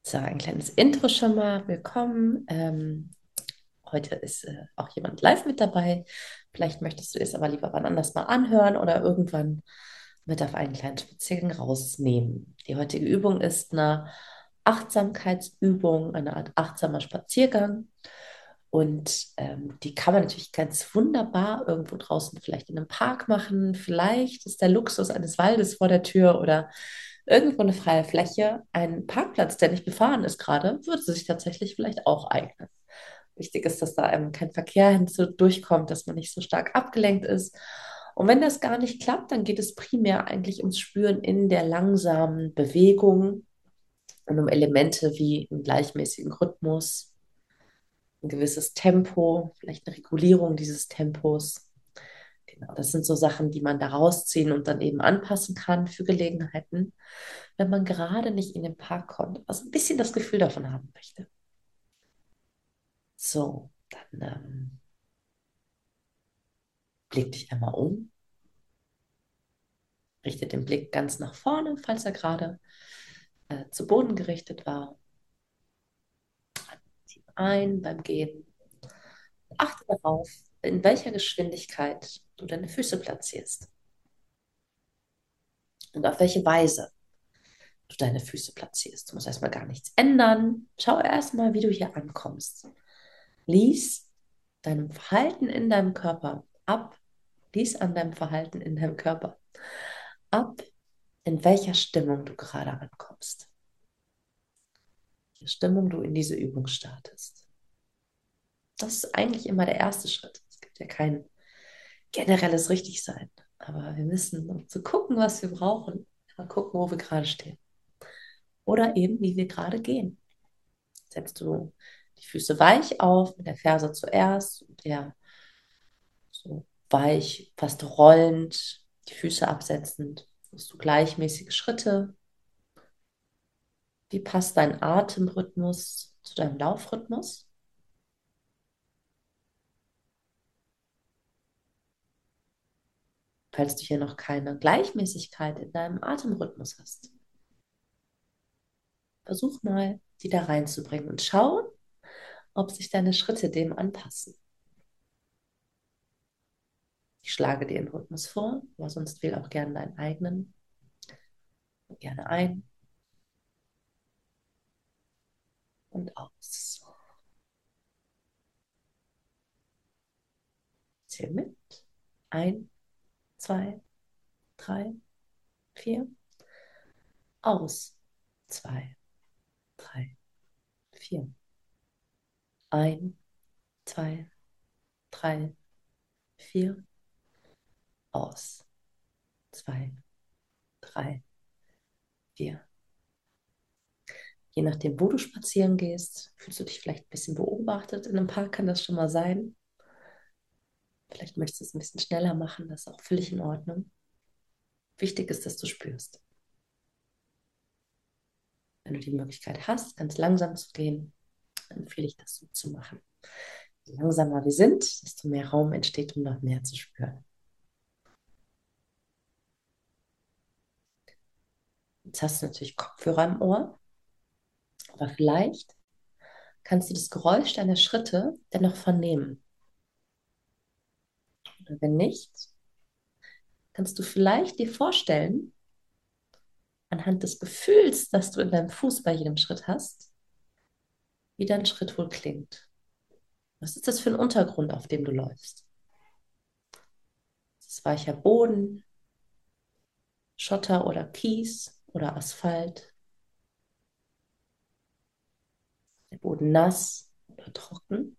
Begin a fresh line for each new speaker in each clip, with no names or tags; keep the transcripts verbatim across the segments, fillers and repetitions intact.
So, ein kleines Intro schon mal. Willkommen. Ähm, heute ist äh, auch jemand live mit dabei. Vielleicht möchtest du es aber lieber wann anders mal anhören oder irgendwann mit auf einen kleinen Spaziergang rausnehmen. Die heutige Übung ist eine Achtsamkeitsübung, eine Art achtsamer Spaziergang. Und ähm, die kann man natürlich ganz wunderbar irgendwo draußen vielleicht in einem Park machen. Vielleicht ist der Luxus eines Waldes vor der Tür oder irgendwo eine freie Fläche. Ein Parkplatz, der nicht befahren ist gerade, würde sich tatsächlich vielleicht auch eignen. Wichtig ist, dass da ähm, kein Verkehr hinzu durchkommt, dass man nicht so stark abgelenkt ist. Und wenn das gar nicht klappt, dann geht es primär eigentlich ums Spüren in der langsamen Bewegung und um Elemente wie einen gleichmäßigen Rhythmus, ein gewisses Tempo, vielleicht eine Regulierung dieses Tempos. Genau, das sind so Sachen, die man da rausziehen und dann eben anpassen kann für Gelegenheiten, wenn man gerade nicht in den Park kommt, also ein bisschen das Gefühl davon haben möchte. So, dann ähm, blick dich einmal um, richte den Blick ganz nach vorne, falls er gerade äh, zu Boden gerichtet war. Tief ein beim Gehen. Achte darauf, in welcher Geschwindigkeit du deine Füße platzierst und auf welche Weise du deine Füße platzierst. Du musst erstmal gar nichts ändern. Schau erstmal, wie du hier ankommst. Lies deinem Verhalten in deinem Körper ab. Lies an deinem Verhalten in deinem Körper ab, in welcher Stimmung du gerade ankommst. Welche Stimmung du in diese Übung startest. Das ist eigentlich immer der erste Schritt. Es gibt ja kein generelles Richtigsein. Aber wir müssen, um zu gucken, was wir brauchen, mal gucken, wo wir gerade stehen. Oder eben, wie wir gerade gehen. Setzt du die Füße weich auf, mit der Ferse zuerst, der so weich, fast rollend, die Füße absetzend. Machst du gleichmäßige Schritte. Wie passt dein Atemrhythmus zu deinem Laufrhythmus? Falls du hier noch keine Gleichmäßigkeit in deinem Atemrhythmus hast, versuch mal, die da reinzubringen und schau, ob sich deine Schritte dem anpassen. Ich schlage dir den Rhythmus vor, aber sonst wähl auch gerne deinen eigenen. Gerne ein und aus. Zähl mit. Ein, zwei, drei, vier. Aus. Zwei, drei, vier. Ein, zwei, drei, vier. Aus. Zwei, drei, vier. Je nachdem, wo du spazieren gehst, fühlst du dich vielleicht ein bisschen beobachtet. In einem Park kann das schon mal sein. Vielleicht möchtest du es ein bisschen schneller machen, das ist auch völlig in Ordnung. Wichtig ist, dass du spürst. Wenn du die Möglichkeit hast, ganz langsam zu gehen, dann empfehle ich das so zu machen. Je langsamer wir sind, desto mehr Raum entsteht, um noch mehr zu spüren. Jetzt hast du natürlich Kopfhörer im Ohr, aber vielleicht kannst du das Geräusch deiner Schritte dennoch vernehmen. Oder wenn nicht, kannst du vielleicht dir vorstellen, anhand des Gefühls, das du in deinem Fuß bei jedem Schritt hast, wie dein Schritt wohl klingt. Was ist das für ein Untergrund, auf dem du läufst? Ist es weicher Boden, Schotter oder Kies oder Asphalt? Der Boden nass oder trocken?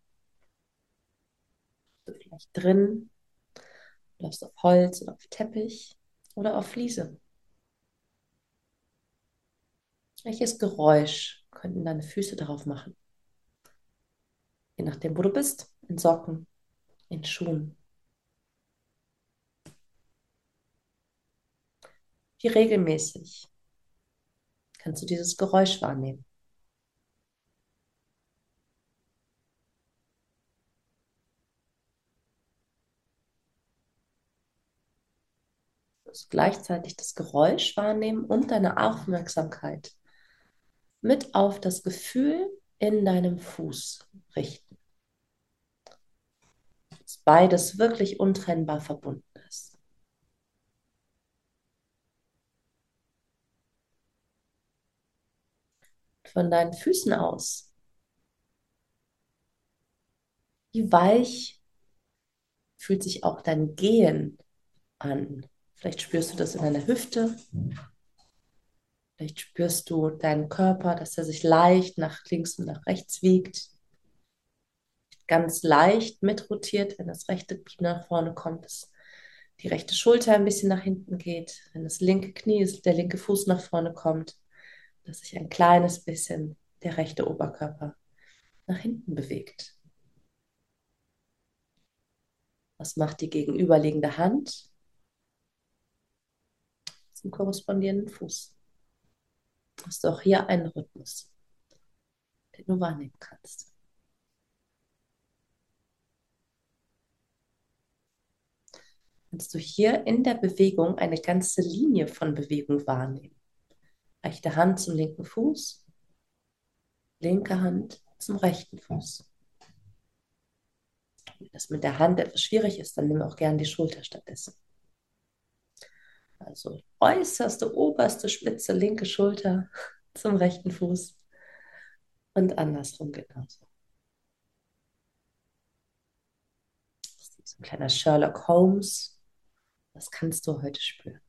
Du vielleicht drin, läufst auf Holz oder auf Teppich oder auf Fliese? Welches Geräusch könnten deine Füße darauf machen? Je nachdem, wo du bist, in Socken, in Schuhen. Wie regelmäßig kannst du dieses Geräusch wahrnehmen? Du musst gleichzeitig das Geräusch wahrnehmen und deine Aufmerksamkeit mit auf das Gefühl in deinem Fuß richten. Dass beides wirklich untrennbar verbunden ist. Von deinen Füßen aus, wie weich fühlt sich auch dein Gehen an? Vielleicht spürst du das in deiner Hüfte. Vielleicht spürst du deinen Körper, dass er sich leicht nach links und nach rechts wiegt. Ganz leicht mitrotiert, wenn das rechte Knie nach vorne kommt, dass die rechte Schulter ein bisschen nach hinten geht. Wenn das linke Knie ist, der linke Fuß nach vorne kommt, dass sich ein kleines bisschen der rechte Oberkörper nach hinten bewegt. Was macht die gegenüberliegende Hand zum korrespondierenden Fuß? Hast du auch hier einen Rhythmus, den du wahrnehmen kannst. Kannst du hier in der Bewegung eine ganze Linie von Bewegung wahrnehmen? Rechte Hand zum linken Fuß, linke Hand zum rechten Fuß. Wenn das mit der Hand etwas schwierig ist, dann nimm auch gern die Schulter stattdessen. Also äußerste, oberste Spitze, linke Schulter zum rechten Fuß und andersrum genauso. Das ist so ein kleiner Sherlock Holmes. Das kannst du heute spüren.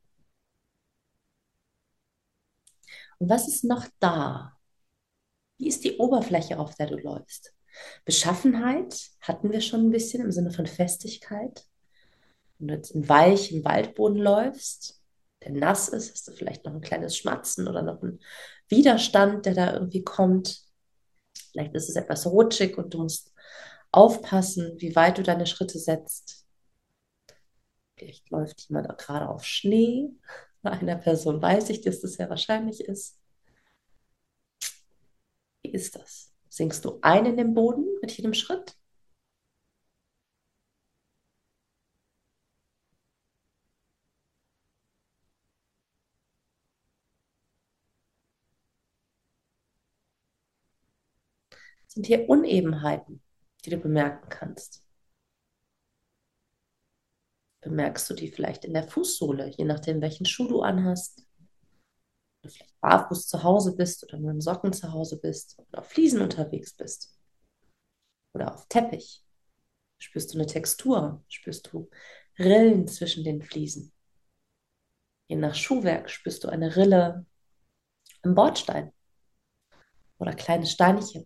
Und was ist noch da? Wie ist die Oberfläche, auf der du läufst? Beschaffenheit hatten wir schon ein bisschen im Sinne von Festigkeit. Wenn du jetzt in weichem Waldboden läufst, der nass ist, hast du vielleicht noch ein kleines Schmatzen oder noch einen Widerstand, der da irgendwie kommt. Vielleicht ist es etwas rutschig und du musst aufpassen, wie weit du deine Schritte setzt. Vielleicht läuft jemand auch gerade auf Schnee. Bei einer Person weiß ich, dass das sehr wahrscheinlich ist. Wie ist das? Sinkst du ein in den Boden mit jedem Schritt? Sind hier Unebenheiten, die du bemerken kannst? Bemerkst du die vielleicht in der Fußsohle, je nachdem, welchen Schuh du anhast? Du vielleicht barfuß zu Hause bist oder nur in Socken zu Hause bist oder auf Fliesen unterwegs bist oder auf Teppich. Spürst du eine Textur? Spürst du Rillen zwischen den Fliesen? Je nach Schuhwerk spürst du eine Rille im Bordstein oder kleine Steinchen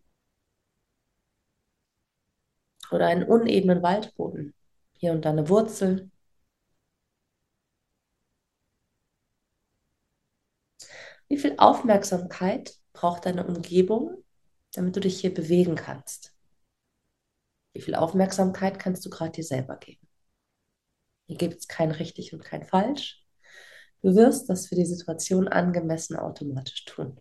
oder einen unebenen Waldboden. Hier und da eine Wurzel. Wie viel Aufmerksamkeit braucht deine Umgebung, damit du dich hier bewegen kannst? Wie viel Aufmerksamkeit kannst du gerade dir selber geben? Hier gibt es kein richtig und kein falsch. Du wirst das für die Situation angemessen automatisch tun.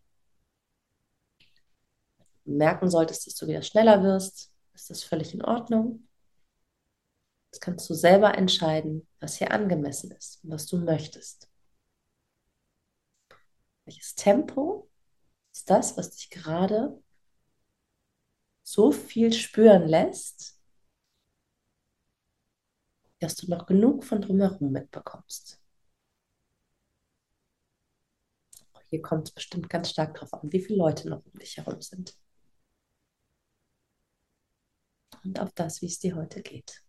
Wenn du merken solltest, dass du wieder schneller wirst, ist das völlig in Ordnung. Das kannst du selber entscheiden, was hier angemessen ist und was du möchtest. Welches Tempo ist das, was dich gerade so viel spüren lässt, dass du noch genug von drumherum mitbekommst? Hier kommt es bestimmt ganz stark darauf an, wie viele Leute noch um dich herum sind. Und auf das, wie es dir heute geht.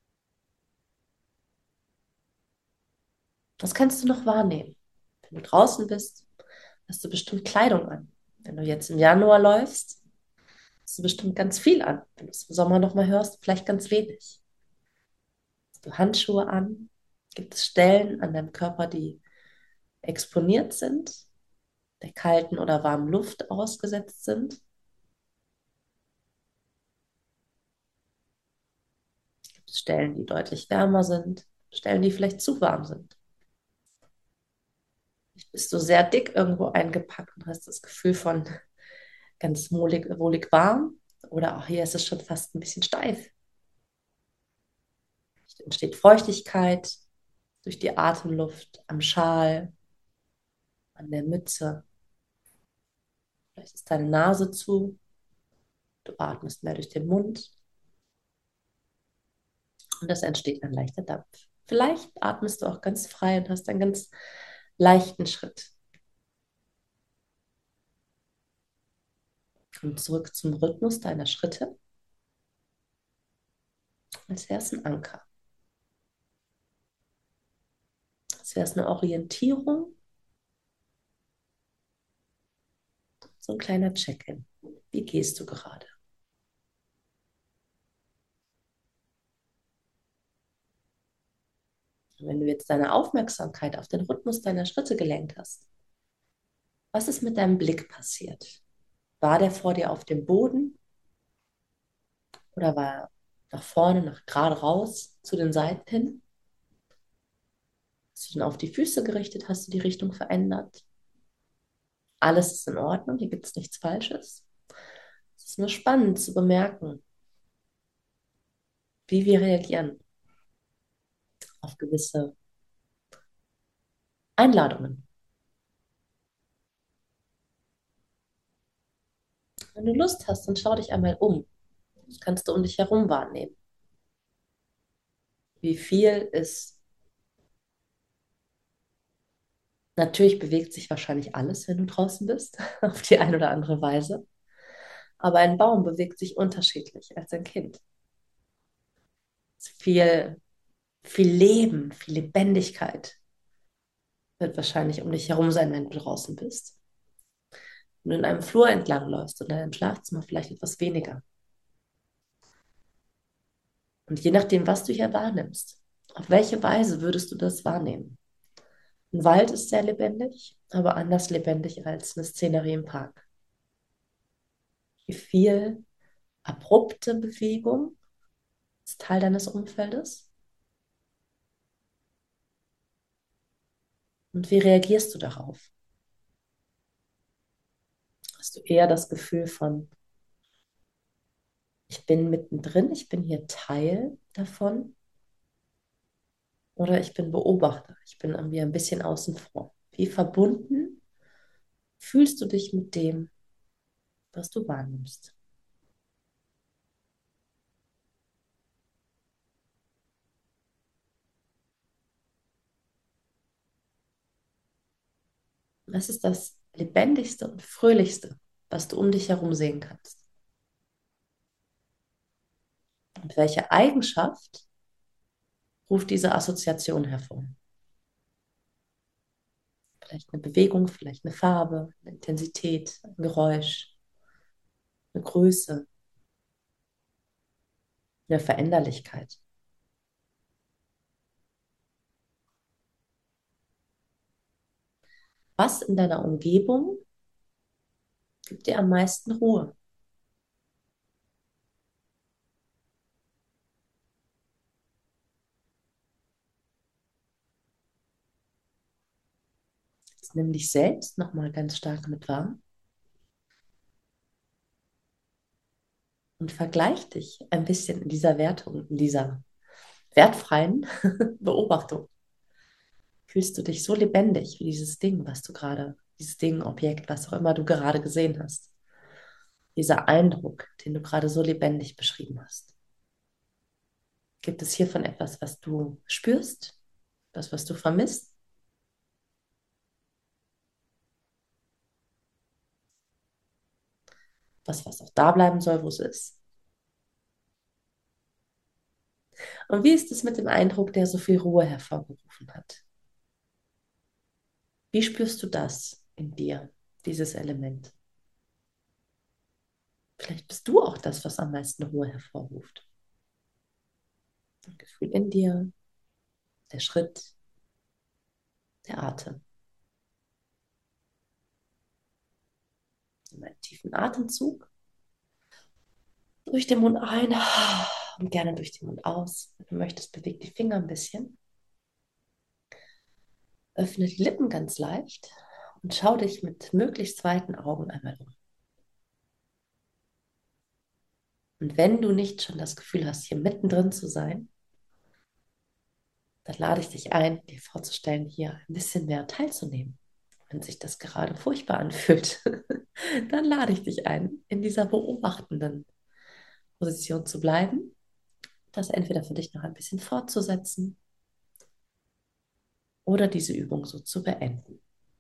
Das kannst du noch wahrnehmen. Wenn du draußen bist, hast du bestimmt Kleidung an. Wenn du jetzt im Januar läufst, hast du bestimmt ganz viel an. Wenn du es im Sommer nochmal hörst, vielleicht ganz wenig. Hast du Handschuhe an? Gibt es Stellen an deinem Körper, die exponiert sind, der kalten oder warmen Luft ausgesetzt sind? Gibt es Stellen, die deutlich wärmer sind? Stellen, die vielleicht zu warm sind? Vielleicht bist du sehr dick irgendwo eingepackt und hast das Gefühl von ganz wohlig, wohlig warm. Oder auch hier ist es schon fast ein bisschen steif. Vielleicht entsteht Feuchtigkeit durch die Atemluft am Schal, an der Mütze. Vielleicht ist deine Nase zu, du atmest mehr durch den Mund und es entsteht ein leichter Dampf. Vielleicht atmest du auch ganz frei und hast einen ganz leichten Schritt. Komm zurück zum Rhythmus deiner Schritte, als wäre es ein Anker, als wäre es eine Orientierung, so ein kleiner Check-in. Wie gehst du gerade? Und wenn du jetzt deine Aufmerksamkeit auf den Rhythmus deiner Schritte gelenkt hast, was ist mit deinem Blick passiert? War der vor dir auf dem Boden oder war er nach vorne, nach gerade raus, zu den Seiten hin? Hast du ihn auf die Füße gerichtet? Hast du die Richtung verändert? Alles ist in Ordnung, hier gibt es nichts Falsches. Es ist nur spannend zu bemerken, wie wir reagieren auf gewisse Einladungen. Wenn du Lust hast, dann schau dich einmal um. Das kannst du um dich herum wahrnehmen. Wie viel ist, natürlich bewegt sich wahrscheinlich alles, wenn du draußen bist, auf die eine oder andere Weise. Aber ein Baum bewegt sich unterschiedlich als ein Kind. Viel, viel Leben, viel Lebendigkeit wird wahrscheinlich um dich herum sein, wenn du draußen bist. Wenn du in einem Flur entlang läufst oder in einem Schlafzimmer vielleicht etwas weniger. Und je nachdem, was du hier wahrnimmst, auf welche Weise würdest du das wahrnehmen? Ein Wald ist sehr lebendig, aber anders lebendig als eine Szenerie im Park. Wie viel abrupte Bewegung ist Teil deines Umfeldes? Und wie reagierst du darauf? Hast du eher das Gefühl von, ich bin mittendrin, ich bin hier Teil davon? Oder ich bin Beobachter, ich bin irgendwie ein bisschen außen vor? Wie verbunden fühlst du dich mit dem, was du wahrnimmst? Was ist das Lebendigste und Fröhlichste, was du um dich herum sehen kannst? Und welche Eigenschaft ruft diese Assoziation hervor? Vielleicht eine Bewegung, vielleicht eine Farbe, eine Intensität, ein Geräusch, eine Größe, eine Veränderlichkeit. Was in deiner Umgebung gibt dir am meisten Ruhe? Jetzt nimm dich selbst nochmal ganz stark mit wahr und vergleich dich ein bisschen in dieser Wertung, in dieser wertfreien Beobachtung. Fühlst du dich so lebendig wie dieses Ding, was du gerade, dieses Ding, Objekt, was auch immer du gerade gesehen hast? Dieser Eindruck, den du gerade so lebendig beschrieben hast. Gibt es hiervon etwas, was du spürst? Das, was du vermisst? Was, was auch da bleiben soll, wo es ist? Und wie ist es mit dem Eindruck, der so viel Ruhe hervorgerufen hat? Wie spürst du das in dir, dieses Element? Vielleicht bist du auch das, was am meisten Ruhe hervorruft. Ein Gefühl in dir, der Schritt, der Atem. Nimm einen tiefen Atemzug durch den Mund ein und gerne durch den Mund aus. Wenn du möchtest, beweg die Finger ein bisschen. Öffne die Lippen ganz leicht und schau dich mit möglichst weiten Augen einmal um. Und wenn du nicht schon das Gefühl hast, hier mittendrin zu sein, dann lade ich dich ein, dir vorzustellen, hier ein bisschen mehr teilzunehmen, wenn sich das gerade furchtbar anfühlt. Dann lade ich dich ein, in dieser beobachtenden Position zu bleiben, das entweder für dich noch ein bisschen fortzusetzen oder diese Übung so zu beenden.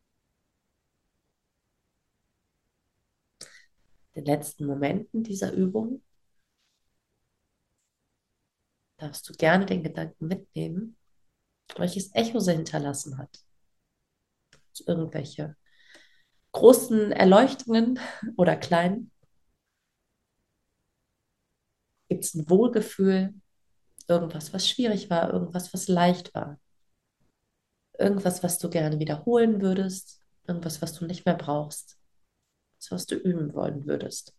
In den letzten Momenten dieser Übung darfst du gerne den Gedanken mitnehmen, welches Echo sie hinterlassen hat. Also irgendwelche großen Erleuchtungen oder kleinen. Gibt es ein Wohlgefühl, irgendwas, was schwierig war, irgendwas, was leicht war, irgendwas, was du gerne wiederholen würdest, irgendwas, was du nicht mehr brauchst, das, was du üben wollen würdest.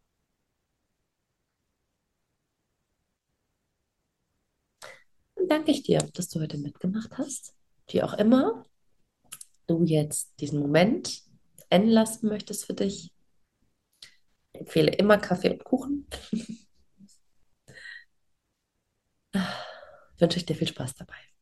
Dann danke ich dir, dass du heute mitgemacht hast. Wie auch immer du jetzt diesen Moment enden lassen möchtest für dich, ich empfehle immer Kaffee und Kuchen. Wünsche ich dir viel Spaß dabei.